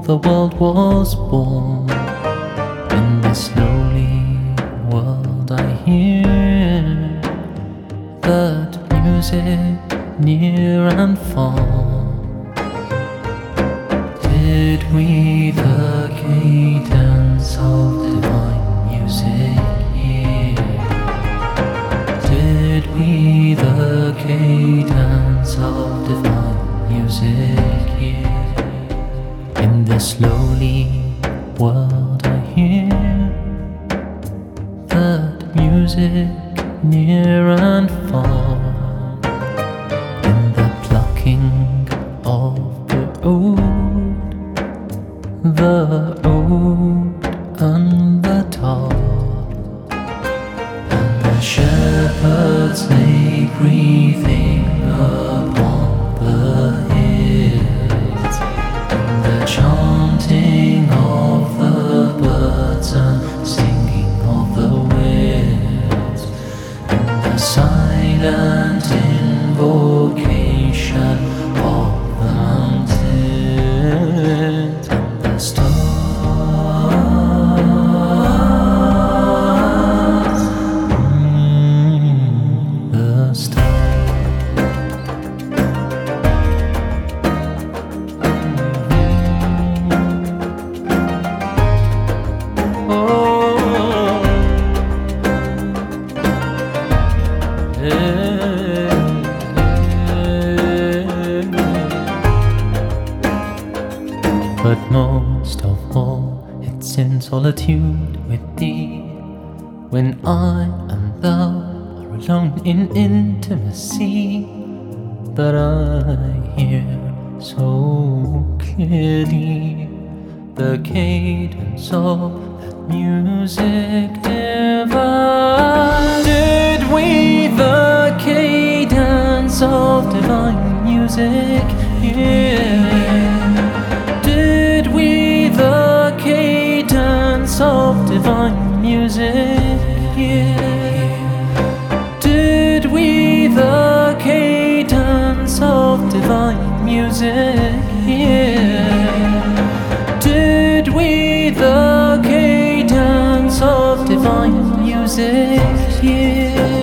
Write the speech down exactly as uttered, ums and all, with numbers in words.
the world was born. In this lowly world I hear that music near and far. Did we the cadence of divine music hear? Did we the cadence of divine music hear? In this lowly world I hear that music near and far. In the plucking of the oud, the oud and the tart, and the shepherds lay breathing upon the hills, and the chanting of the birds and singing of the winds, and the silent invocation of the mountains and the stars. Mm, the stars. Oh, yeah. But most of all, it's in solitude with thee, when I and thou are alone in intimacy, that I hear so clearly the cadence of that music divine. Did we the cadence of divine music hear? Did we the cadence of divine music hear? Did we the cadence of divine music hear? Did we the cadence of divine music hear?